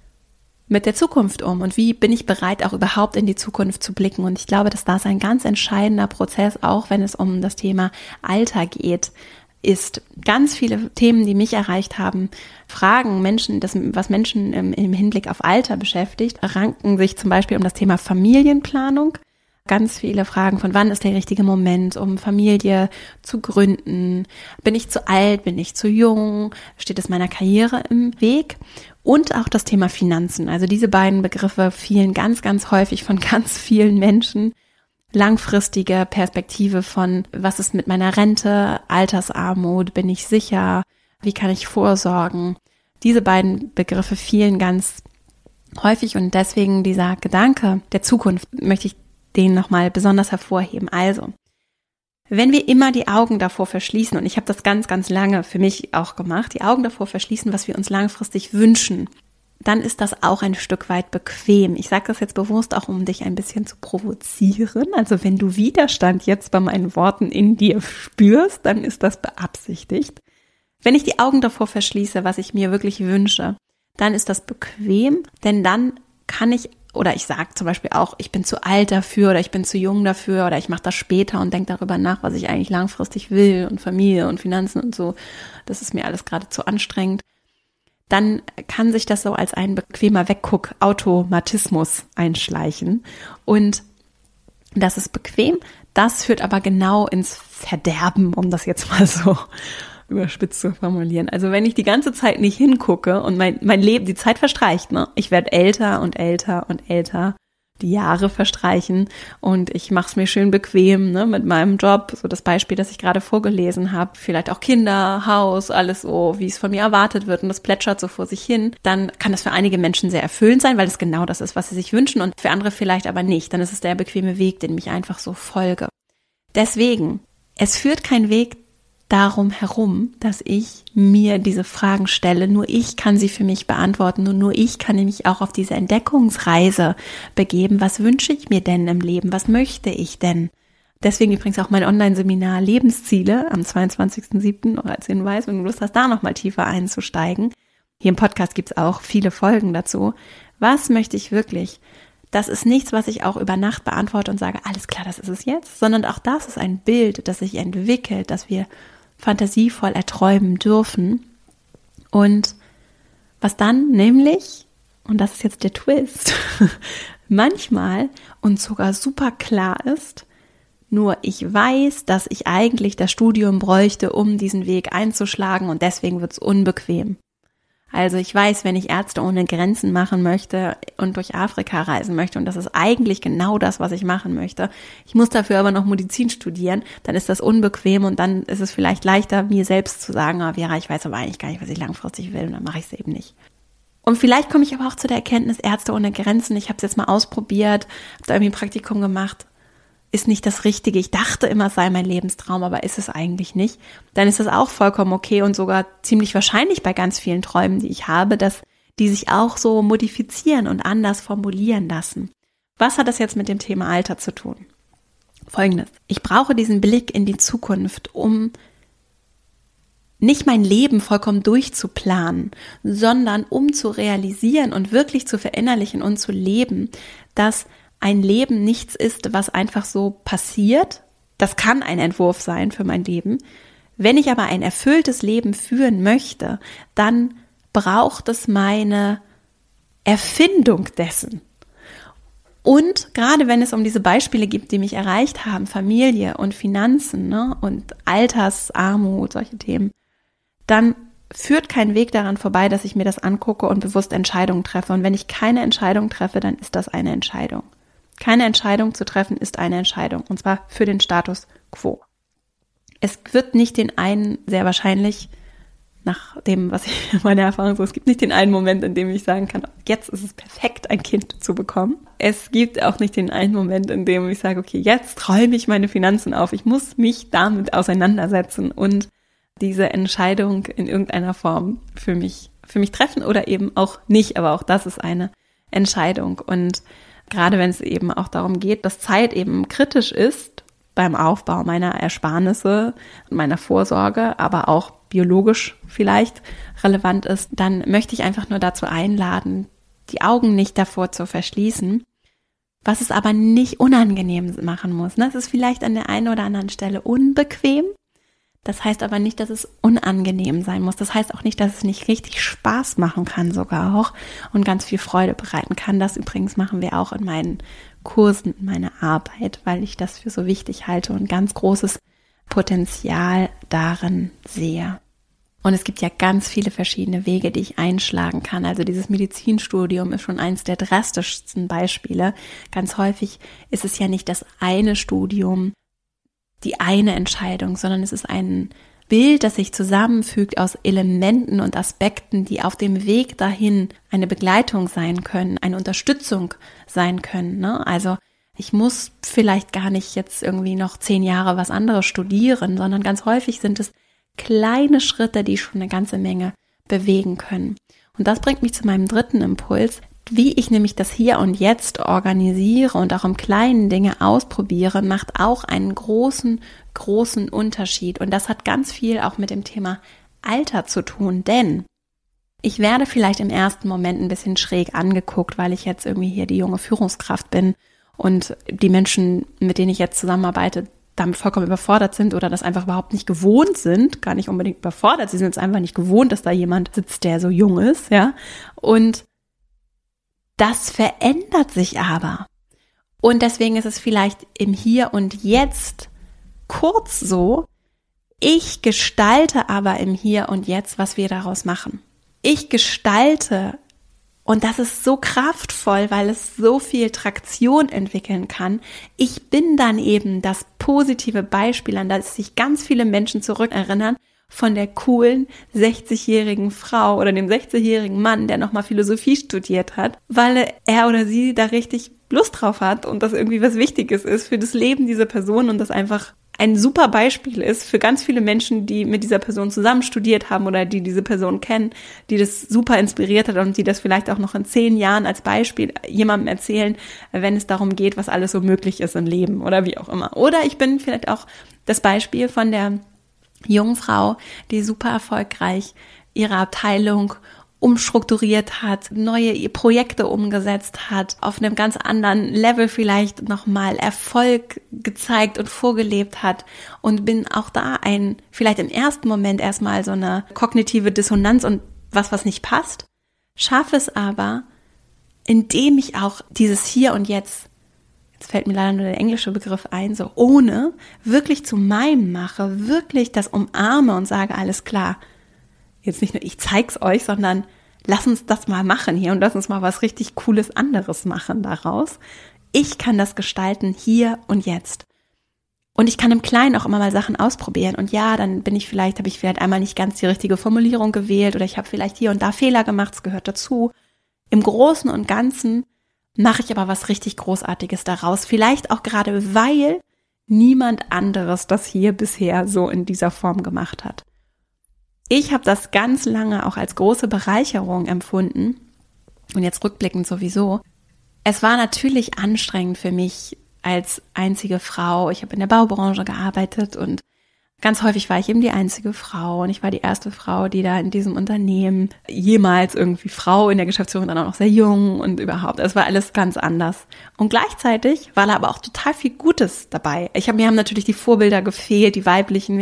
mit der Zukunft um und wie bin ich bereit, auch überhaupt in die Zukunft zu blicken? Und ich glaube, dass das ein ganz entscheidender Prozess, auch wenn es um das Thema Alter geht, ist. Ganz viele Themen, die mich erreicht haben, Fragen Menschen, was Menschen im Hinblick auf Alter beschäftigt, ranken sich zum Beispiel um das Thema Familienplanung. Ganz viele Fragen von wann ist der richtige Moment, um Familie zu gründen? Bin ich zu alt? Bin ich zu jung? Steht es meiner Karriere im Weg? Und auch das Thema Finanzen. Also diese beiden Begriffe fielen ganz, ganz häufig von ganz vielen Menschen. Langfristige Perspektive von was ist mit meiner Rente? Altersarmut? Bin ich sicher? Wie kann ich vorsorgen? Diese beiden Begriffe fielen ganz häufig und deswegen dieser Gedanke der Zukunft möchte ich den nochmal besonders hervorheben. Also, wenn wir immer die Augen davor verschließen, und ich habe das ganz, ganz lange für mich auch gemacht, die Augen davor verschließen, was wir uns langfristig wünschen, dann ist das auch ein Stück weit bequem. Ich sage das jetzt bewusst auch, um dich ein bisschen zu provozieren. Also wenn du Widerstand jetzt bei meinen Worten in dir spürst, dann ist das beabsichtigt. Wenn ich die Augen davor verschließe, was ich mir wirklich wünsche, dann ist das bequem, denn dann kann ich oder ich sage zum Beispiel auch, ich bin zu alt dafür oder ich bin zu jung dafür oder ich mache das später und denke darüber nach, was ich eigentlich langfristig will und Familie und Finanzen und so, das ist mir alles gerade zu anstrengend, dann kann sich das so als ein bequemer Wegguck-Automatismus einschleichen. Und das ist bequem, das führt aber genau ins Verderben, um das jetzt mal so überspitzt zu formulieren. Also wenn ich die ganze Zeit nicht hingucke und mein Leben, die Zeit verstreicht, ne? Ich werde älter und älter und älter, die Jahre verstreichen und ich mache es mir schön bequem, ne, mit meinem Job, so das Beispiel, das ich gerade vorgelesen habe, vielleicht auch Kinder, Haus, alles so, wie es von mir erwartet wird und das plätschert so vor sich hin, dann kann das für einige Menschen sehr erfüllend sein, weil es genau das ist, was sie sich wünschen und für andere vielleicht aber nicht. Dann ist es der bequeme Weg, den ich einfach so folge. Deswegen, es führt kein Weg darum herum, dass ich mir diese Fragen stelle. Nur ich kann sie für mich beantworten und nur ich kann mich auch auf diese Entdeckungsreise begeben. Was wünsche ich mir denn im Leben? Was möchte ich denn? Deswegen übrigens auch mein Online-Seminar Lebensziele am 22.07. noch als Hinweis, wenn du Lust hast, da nochmal tiefer einzusteigen. Hier im Podcast gibt es auch viele Folgen dazu. Was möchte ich wirklich? Das ist nichts, was ich auch über Nacht beantworte und sage, alles klar, das ist es jetzt, sondern auch das ist ein Bild, das sich entwickelt, dass wir fantasievoll erträumen dürfen. Und was dann nämlich, und das ist jetzt der Twist, manchmal uns sogar super klar ist, nur ich weiß, dass ich eigentlich das Studium bräuchte, um diesen Weg einzuschlagen und deswegen wird es unbequem. Also ich weiß, wenn ich Ärzte ohne Grenzen machen möchte und durch Afrika reisen möchte und das ist eigentlich genau das, was ich machen möchte, ich muss dafür aber noch Medizin studieren, dann ist das unbequem und dann ist es vielleicht leichter, mir selbst zu sagen, Vera, ich weiß aber eigentlich gar nicht, was ich langfristig will und dann mache ich es eben nicht. Und vielleicht komme ich aber auch zu der Erkenntnis, Ärzte ohne Grenzen, ich habe es jetzt mal ausprobiert, habe da irgendwie ein Praktikum gemacht, ist nicht das Richtige. Ich dachte immer, es sei mein Lebenstraum, aber ist es eigentlich nicht. Dann ist das auch vollkommen okay und sogar ziemlich wahrscheinlich bei ganz vielen Träumen, die ich habe, dass die sich auch so modifizieren und anders formulieren lassen. Was hat das jetzt mit dem Thema Alter zu tun? Folgendes. Ich brauche diesen Blick in die Zukunft, um nicht mein Leben vollkommen durchzuplanen, sondern um zu realisieren und wirklich zu verinnerlichen und zu leben, dass ein Leben nichts ist, was einfach so passiert. Das kann ein Entwurf sein für mein Leben. Wenn ich aber ein erfülltes Leben führen möchte, dann braucht es meine Erfindung dessen. Und gerade wenn es um diese Beispiele gibt, die mich erreicht haben, Familie und Finanzen, ne, und Altersarmut, solche Themen, dann führt kein Weg daran vorbei, dass ich mir das angucke und bewusst Entscheidungen treffe. Und wenn ich keine Entscheidung treffe, dann ist das eine Entscheidung. Keine Entscheidung zu treffen ist eine Entscheidung, und zwar für den Status quo. Es wird nicht den einen, sehr wahrscheinlich, nach dem, was ich meine Erfahrung so, es gibt nicht den einen Moment, in dem ich sagen kann, jetzt ist es perfekt, ein Kind zu bekommen. Es gibt auch nicht den einen Moment, in dem ich sage, okay, jetzt räume ich meine Finanzen auf. Ich muss mich damit auseinandersetzen und diese Entscheidung in irgendeiner Form für mich treffen oder eben auch nicht. Aber auch das ist eine Entscheidung. Und gerade wenn es eben auch darum geht, dass Zeit eben kritisch ist beim Aufbau meiner Ersparnisse und meiner Vorsorge, aber auch biologisch vielleicht relevant ist, dann möchte ich einfach nur dazu einladen, die Augen nicht davor zu verschließen, was es aber nicht unangenehm machen muss. Es ist vielleicht an der einen oder anderen Stelle unbequem. Das heißt aber nicht, dass es unangenehm sein muss. Das heißt auch nicht, dass es nicht richtig Spaß machen kann sogar auch und ganz viel Freude bereiten kann. Das übrigens machen wir auch in meinen Kursen, in meiner Arbeit, weil ich das für so wichtig halte und ganz großes Potenzial darin sehe. Und es gibt ja ganz viele verschiedene Wege, die ich einschlagen kann. Also dieses Medizinstudium ist schon eins der drastischsten Beispiele. Ganz häufig ist es ja nicht das eine Studium, die eine Entscheidung, sondern es ist ein Bild, das sich zusammenfügt aus Elementen und Aspekten, die auf dem Weg dahin eine Begleitung sein können, eine Unterstützung sein können. Ne? Also ich muss vielleicht gar nicht jetzt irgendwie noch 10 Jahre was anderes studieren, sondern ganz häufig sind es kleine Schritte, die schon eine ganze Menge bewegen können. Und das bringt mich zu meinem dritten Impuls, wie ich nämlich das Hier und Jetzt organisiere und auch im Kleinen Dinge ausprobiere, macht auch einen großen, großen Unterschied. Und das hat ganz viel auch mit dem Thema Alter zu tun, denn Ich werde vielleicht im ersten Moment ein bisschen schräg angeguckt, weil ich jetzt irgendwie hier die junge Führungskraft bin und die Menschen, mit denen ich jetzt zusammenarbeite, damit vollkommen überfordert sind oder das einfach überhaupt nicht gewohnt sind, gar nicht unbedingt überfordert, sie sind es einfach nicht gewohnt, dass da jemand sitzt, der so jung ist, ja. Und das verändert sich aber. Und deswegen ist es vielleicht im Hier und Jetzt kurz so, ich gestalte aber im Hier und Jetzt, was wir daraus machen. Ich gestalte, und das ist so kraftvoll, weil es so viel Traktion entwickeln kann. Ich bin dann eben das positive Beispiel, an das sich ganz viele Menschen zurückerinnern, von der coolen 60-jährigen Frau oder dem 60-jährigen Mann, der nochmal Philosophie studiert hat, weil er oder sie da richtig Lust drauf hat und das irgendwie was Wichtiges ist für das Leben dieser Person und das einfach ein super Beispiel ist für ganz viele Menschen, die mit dieser Person zusammen studiert haben oder die diese Person kennen, die das super inspiriert hat und die das vielleicht auch noch in 10 Jahren als Beispiel jemandem erzählen, wenn es darum geht, was alles so möglich ist im Leben oder wie auch immer. Oder ich bin vielleicht auch das Beispiel von der jungen Frau, die super erfolgreich ihre Abteilung umstrukturiert hat, neue Projekte umgesetzt hat, auf einem ganz anderen Level vielleicht nochmal Erfolg gezeigt und vorgelebt hat und bin auch da vielleicht im ersten Moment erstmal so eine kognitive Dissonanz und was nicht passt, schaffe es aber, indem ich auch dieses Hier und Jetzt fällt mir leider nur der englische Begriff ein, so ohne, wirklich zu meinem mache, wirklich das umarme und sage, alles klar, jetzt nicht nur ich zeig's euch, sondern lass uns das mal machen hier und lass uns mal was richtig Cooles anderes machen daraus. Ich kann das gestalten hier und jetzt. Und ich kann im Kleinen auch immer mal Sachen ausprobieren. Und ja, dann habe ich vielleicht einmal nicht ganz die richtige Formulierung gewählt oder ich habe vielleicht hier und da Fehler gemacht, es gehört dazu. Im Großen und Ganzen mache ich aber was richtig Großartiges daraus. Vielleicht auch gerade, weil niemand anderes das hier bisher so in dieser Form gemacht hat. Ich habe das ganz lange auch als große Bereicherung empfunden und jetzt rückblickend sowieso. Es war natürlich anstrengend für mich als einzige Frau. Ich habe in der Baubranche gearbeitet und ganz häufig war ich eben die einzige Frau und ich war die erste Frau, die da in diesem Unternehmen jemals irgendwie Frau in der Geschäftsführung, dann auch noch sehr jung und überhaupt. Es war alles ganz anders. Und gleichzeitig war da aber auch total viel Gutes dabei. Mir haben natürlich die Vorbilder gefehlt, die weiblichen.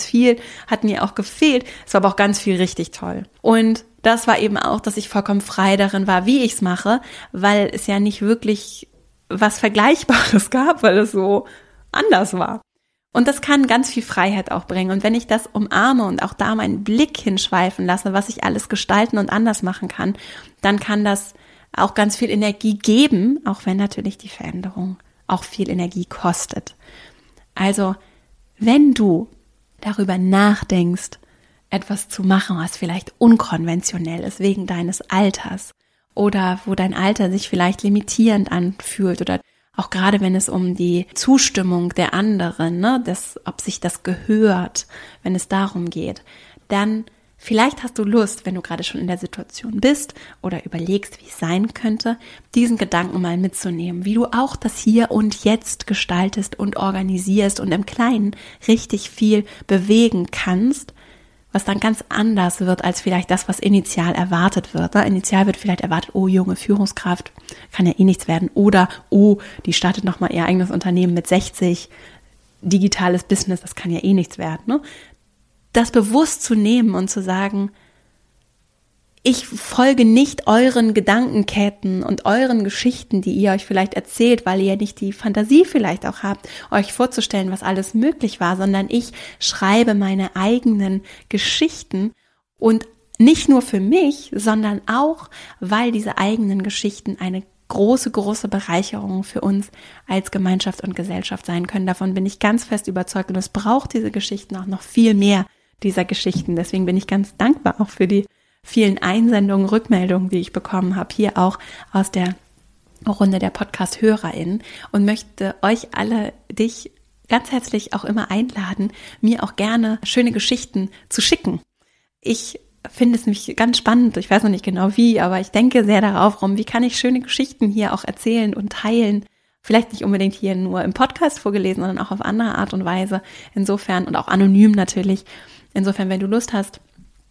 Hat mir auch gefehlt. Es war aber auch ganz viel richtig toll. Und das war eben auch, dass ich vollkommen frei darin war, wie ich es mache, weil es ja nicht wirklich was Vergleichbares gab, weil es so anders war. Und das kann ganz viel Freiheit auch bringen. Und wenn ich das umarme und auch da meinen Blick hinschweifen lasse, was ich alles gestalten und anders machen kann, dann kann das auch ganz viel Energie geben, auch wenn natürlich die Veränderung auch viel Energie kostet. Also, wenn du darüber nachdenkst, etwas zu machen, was vielleicht unkonventionell ist, wegen deines Alters oder wo dein Alter sich vielleicht limitierend anfühlt oder auch gerade wenn es um die Zustimmung der anderen, ob sich das gehört, wenn es darum geht, dann vielleicht hast du Lust, wenn du gerade schon in der Situation bist oder überlegst, wie es sein könnte, diesen Gedanken mal mitzunehmen, wie du auch das Hier und Jetzt gestaltest und organisierst und im Kleinen richtig viel bewegen kannst, was dann ganz anders wird als vielleicht das, was initial erwartet wird. Initial wird vielleicht erwartet, oh, junge Führungskraft, kann ja eh nichts werden. Oder, oh, die startet nochmal ihr eigenes Unternehmen mit 60, digitales Business, das kann ja eh nichts werden. Das bewusst zu nehmen und zu sagen, ich folge nicht euren Gedankenketten und euren Geschichten, die ihr euch vielleicht erzählt, weil ihr nicht die Fantasie vielleicht auch habt, euch vorzustellen, was alles möglich war, sondern ich schreibe meine eigenen Geschichten und nicht nur für mich, sondern auch, weil diese eigenen Geschichten eine große, große Bereicherung für uns als Gemeinschaft und Gesellschaft sein können. Davon bin ich ganz fest überzeugt und es braucht diese Geschichten auch noch viel mehr dieser Geschichten. Deswegen bin ich ganz dankbar auch für die vielen Einsendungen, Rückmeldungen, die ich bekommen habe, hier auch aus der Runde der Podcast-HörerInnen und möchte euch alle, dich ganz herzlich auch immer einladen, mir auch gerne schöne Geschichten zu schicken. Ich finde es nämlich ganz spannend, ich weiß noch nicht genau wie, aber ich denke sehr darauf rum, wie kann ich schöne Geschichten hier auch erzählen und teilen, vielleicht nicht unbedingt hier nur im Podcast vorgelesen, sondern auch auf andere Art und Weise, insofern und auch anonym natürlich. Insofern, wenn du Lust hast,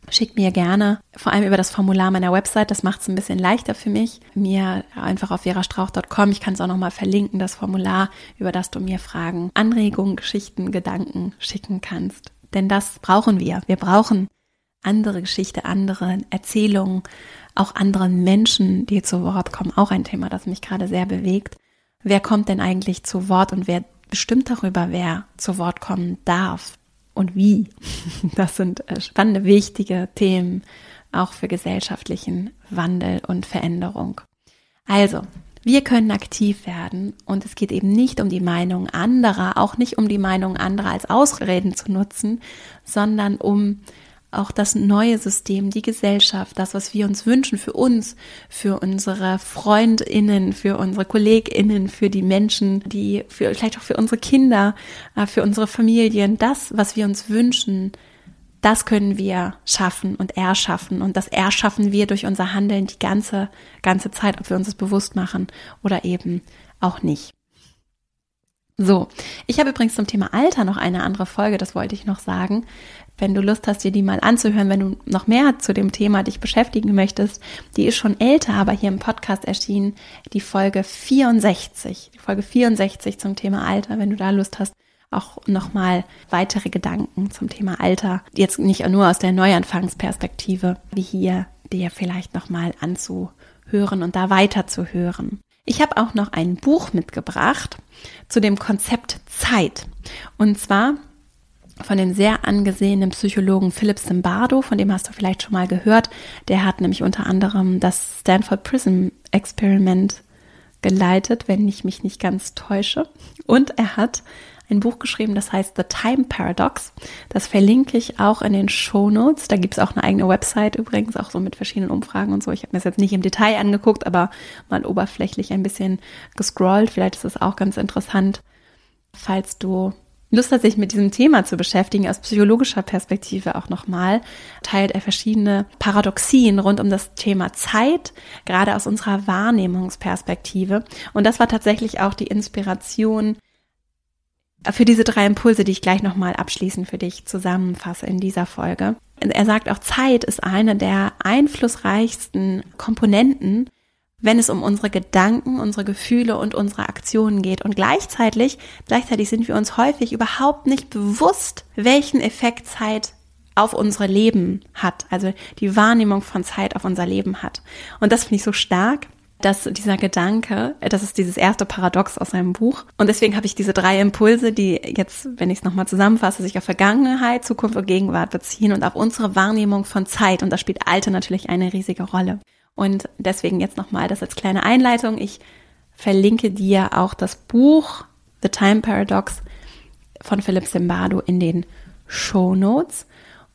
schick mir gerne, vor allem über das Formular meiner Website, das macht es ein bisschen leichter für mich, mir einfach auf verastrauch.com, ich kann es auch nochmal verlinken, das Formular, über das du mir Fragen, Anregungen, Geschichten, Gedanken schicken kannst. Denn das brauchen wir. Wir brauchen andere Geschichte, andere Erzählungen, auch andere Menschen, die zu Wort kommen. Auch ein Thema, das mich gerade sehr bewegt. Wer kommt denn eigentlich zu Wort und wer bestimmt darüber, wer zu Wort kommen darf? Und wie? Das sind spannende, wichtige Themen, auch für gesellschaftlichen Wandel und Veränderung. Also, wir können aktiv werden und es geht eben nicht um die Meinung anderer, auch nicht um die Meinung anderer als Ausreden zu nutzen, sondern um auch das neue System, die Gesellschaft, das, was wir uns wünschen für uns, für unsere FreundInnen, für unsere KollegInnen, für die Menschen, vielleicht auch für unsere Kinder, für unsere Familien, das, was wir uns wünschen, das können wir schaffen und erschaffen. Und das erschaffen wir durch unser Handeln die ganze Zeit, ob wir uns das bewusst machen oder eben auch nicht. So, ich habe übrigens zum Thema Alter noch eine andere Folge, das wollte ich noch sagen. Wenn du Lust hast, dir die mal anzuhören, wenn du noch mehr zu dem Thema dich beschäftigen möchtest, die ist schon älter, aber hier im Podcast erschienen, die Folge 64 zum Thema Alter, wenn du da Lust hast, auch nochmal weitere Gedanken zum Thema Alter, jetzt nicht nur aus der Neuanfangsperspektive, wie hier dir vielleicht nochmal anzuhören und da weiterzuhören. Ich habe auch noch ein Buch mitgebracht zu dem Konzept Zeit. Und zwar von dem sehr angesehenen Psychologen Philip Zimbardo, von dem hast du vielleicht schon mal gehört. Der hat nämlich unter anderem das Stanford Prison Experiment geleitet, wenn ich mich nicht ganz täusche. Und er hat ein Buch geschrieben, das heißt The Time Paradox. Das verlinke ich auch in den Shownotes. Da gibt es auch eine eigene Website übrigens, auch so mit verschiedenen Umfragen und so. Ich habe mir das jetzt nicht im Detail angeguckt, aber mal oberflächlich ein bisschen gescrollt. Vielleicht ist es auch ganz interessant, falls du Lust hast, sich mit diesem Thema zu beschäftigen, aus psychologischer Perspektive auch nochmal, teilt er verschiedene Paradoxien rund um das Thema Zeit, gerade aus unserer Wahrnehmungsperspektive. Und das war tatsächlich auch die Inspiration für diese 3 Impulse, die ich gleich nochmal abschließend für dich zusammenfasse in dieser Folge. Er sagt auch, Zeit ist eine der einflussreichsten Komponenten, wenn es um unsere Gedanken, unsere Gefühle und unsere Aktionen geht. Und gleichzeitig sind wir uns häufig überhaupt nicht bewusst, welchen Effekt Zeit auf unsere Leben hat, also die Wahrnehmung von Zeit auf unser Leben hat. Und das finde ich so stark, dass dieser Gedanke, das ist dieses erste Paradox aus seinem Buch. Und deswegen habe ich diese 3 Impulse, die jetzt, wenn ich es nochmal zusammenfasse, sich auf Vergangenheit, Zukunft und Gegenwart beziehen und auf unsere Wahrnehmung von Zeit. Und da spielt Alter natürlich eine riesige Rolle. Und deswegen jetzt nochmal das als kleine Einleitung. Ich verlinke dir auch das Buch The Time Paradox von Philip Zimbardo in den Shownotes.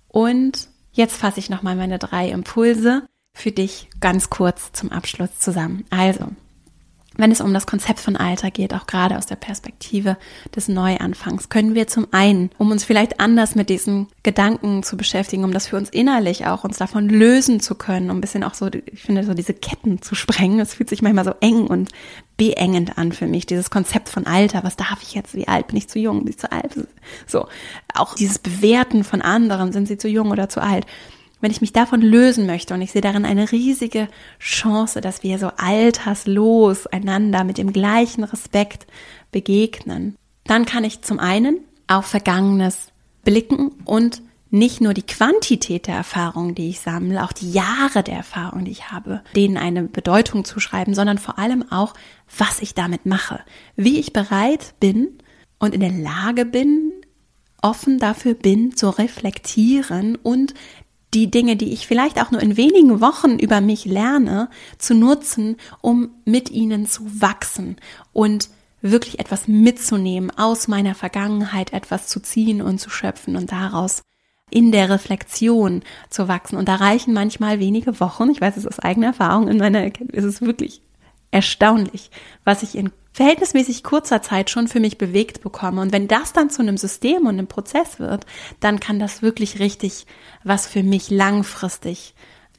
Und jetzt fasse ich nochmal meine 3 Impulse für dich ganz kurz zum Abschluss zusammen. Also, wenn es um das Konzept von Alter geht, auch gerade aus der Perspektive des Neuanfangs, können wir zum einen, um uns vielleicht anders mit diesen Gedanken zu beschäftigen, um das für uns innerlich auch uns davon lösen zu können, um ein bisschen auch so, ich finde, so diese Ketten zu sprengen. Es fühlt sich manchmal so eng und beengend an für mich, dieses Konzept von Alter. Was darf ich jetzt? Wie alt? Bin ich zu jung? Bin ich zu alt? So, auch dieses Bewerten von anderen, sind sie zu jung oder zu alt? Wenn ich mich davon lösen möchte, und ich sehe darin eine riesige Chance, dass wir so alterslos einander mit dem gleichen Respekt begegnen, dann kann ich zum einen auf Vergangenes blicken und nicht nur die Quantität der Erfahrungen, die ich sammle, auch die Jahre der Erfahrung, die ich habe, denen eine Bedeutung zuschreiben, sondern vor allem auch, was ich damit mache, wie ich bereit bin und in der Lage bin, offen dafür bin, zu reflektieren und die Dinge, die ich vielleicht auch nur in wenigen Wochen über mich lerne, zu nutzen, um mit ihnen zu wachsen und wirklich etwas mitzunehmen, aus meiner Vergangenheit etwas zu ziehen und zu schöpfen und daraus in der Reflexion zu wachsen. Und da reichen manchmal wenige Wochen. Ich weiß es aus eigener Erfahrung, in meiner Erkenntnis ist es wirklich erstaunlich, was ich in verhältnismäßig kurzer Zeit schon für mich bewegt bekomme. Und wenn das dann zu einem System und einem Prozess wird, dann kann das wirklich richtig was für mich langfristig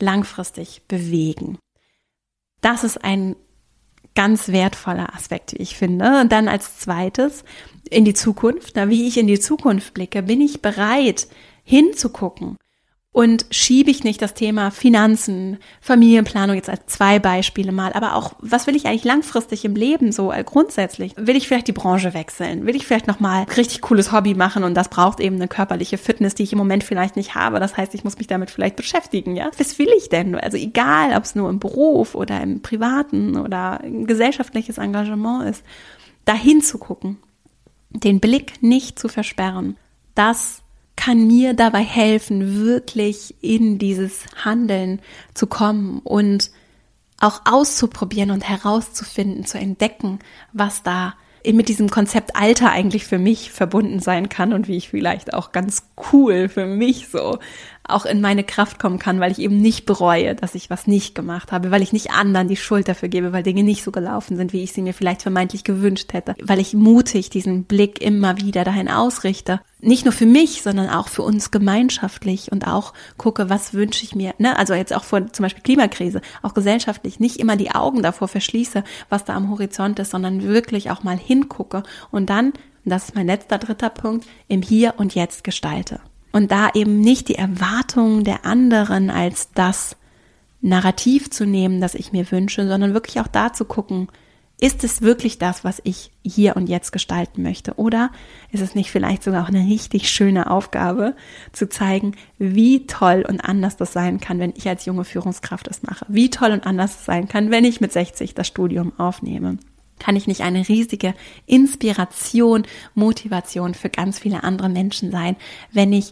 bewegen. Das ist ein ganz wertvoller Aspekt, wie ich finde. Und dann als zweites wie ich in die Zukunft blicke, bin ich bereit hinzugucken Und schiebe ich nicht das Thema Finanzen, Familienplanung jetzt als 2 Beispiele mal, aber auch, was will ich eigentlich langfristig im Leben so grundsätzlich? Will ich vielleicht die Branche wechseln? Will ich vielleicht nochmal ein richtig cooles Hobby machen und das braucht eben eine körperliche Fitness, die ich im Moment vielleicht nicht habe. Das heißt, ich muss mich damit vielleicht beschäftigen, ja? Was will ich denn? Also egal, ob es nur im Beruf oder im Privaten oder ein gesellschaftliches Engagement ist, da hinzugucken, den Blick nicht zu versperren, das kann mir dabei helfen, wirklich in dieses Handeln zu kommen und auch auszuprobieren und herauszufinden, zu entdecken, was da mit diesem Konzept Alter eigentlich für mich verbunden sein kann und wie ich vielleicht auch ganz cool für mich so auch in meine Kraft kommen kann, weil ich eben nicht bereue, dass ich was nicht gemacht habe, weil ich nicht anderen die Schuld dafür gebe, weil Dinge nicht so gelaufen sind, wie ich sie mir vielleicht vermeintlich gewünscht hätte, weil ich mutig diesen Blick immer wieder dahin ausrichte, nicht nur für mich, sondern auch für uns gemeinschaftlich und auch gucke, was wünsche ich mir, ne? Also jetzt auch vor zum Beispiel Klimakrise, auch gesellschaftlich, nicht immer die Augen davor verschließe, was da am Horizont ist, sondern wirklich auch mal hingucke und dann, und das ist mein letzter 3. Punkt, im Hier und Jetzt gestalte. Und da eben nicht die Erwartungen der anderen als das Narrativ zu nehmen, das ich mir wünsche, sondern wirklich auch da zu gucken, ist es wirklich das, was ich hier und jetzt gestalten möchte? Oder ist es nicht vielleicht sogar auch eine richtig schöne Aufgabe, zu zeigen, wie toll und anders das sein kann, wenn ich als junge Führungskraft es mache? Wie toll und anders es sein kann, wenn ich mit 60 das Studium aufnehme? Kann ich nicht eine riesige Inspiration, Motivation für ganz viele andere Menschen sein, wenn ich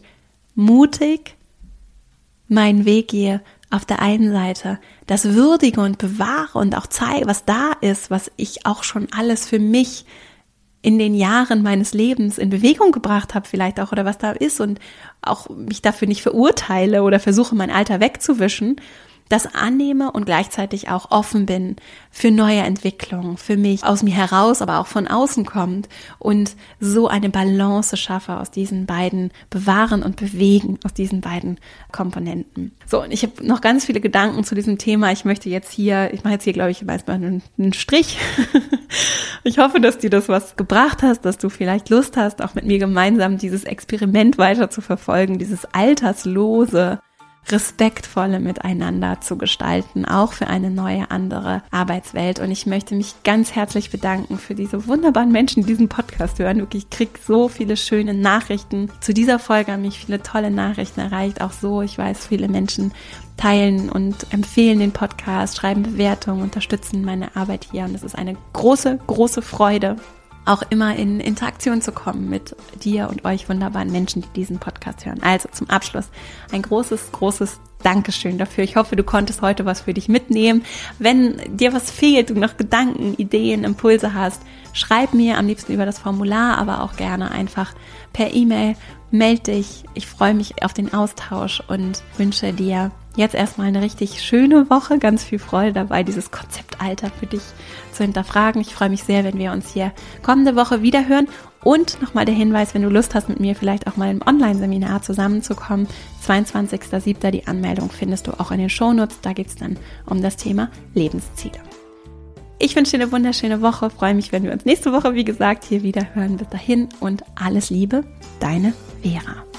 mutig meinen Weg gehe, auf der einen Seite das würdige und bewahre und auch zeige, was da ist, was ich auch schon alles für mich in den Jahren meines Lebens in Bewegung gebracht habe vielleicht auch oder was da ist und auch mich dafür nicht verurteile oder versuche, mein Alter wegzuwischen, das annehme und gleichzeitig auch offen bin für neue Entwicklungen, für mich aus mir heraus, aber auch von außen kommt und so eine Balance schaffe aus diesen beiden Bewahren und Bewegen, aus diesen beiden Komponenten. So, und ich habe noch ganz viele Gedanken zu diesem Thema. Ich mache jetzt hier, glaube ich, erstmal einen Strich. Ich hoffe, dass dir das was gebracht hast, dass du vielleicht Lust hast, auch mit mir gemeinsam dieses Experiment weiter zu verfolgen, dieses alterslose, respektvolle Miteinander zu gestalten, auch für eine neue, andere Arbeitswelt. Und ich möchte mich ganz herzlich bedanken für diese wunderbaren Menschen, die diesen Podcast hören. Wirklich, ich kriege so viele schöne Nachrichten. Zu dieser Folge haben mich viele tolle Nachrichten erreicht. Auch so, ich weiß, viele Menschen teilen und empfehlen den Podcast, schreiben Bewertungen, unterstützen meine Arbeit hier. Und es ist eine große, große Freude, auch immer in Interaktion zu kommen mit dir und euch wunderbaren Menschen, die diesen Podcast hören. Also zum Abschluss ein großes, großes Dankeschön dafür. Ich hoffe, du konntest heute was für dich mitnehmen. Wenn dir was fehlt, du noch Gedanken, Ideen, Impulse hast, schreib mir am liebsten über das Formular, aber auch gerne einfach per E-Mail. Meld dich. Ich freue mich auf den Austausch und wünsche dir jetzt erstmal eine richtig schöne Woche, ganz viel Freude dabei, dieses Konzept Alter für dich zu hinterfragen. Ich freue mich sehr, wenn wir uns hier kommende Woche wieder hören. Und nochmal der Hinweis, wenn du Lust hast, mit mir vielleicht auch mal im Online-Seminar zusammenzukommen, 22.07. die Anmeldung findest du auch in den Shownotes. Da geht es dann um das Thema Lebensziele. Ich wünsche dir eine wunderschöne Woche, freue mich, wenn wir uns nächste Woche, wie gesagt, hier wieder hören. Bis dahin und alles Liebe, deine Vera.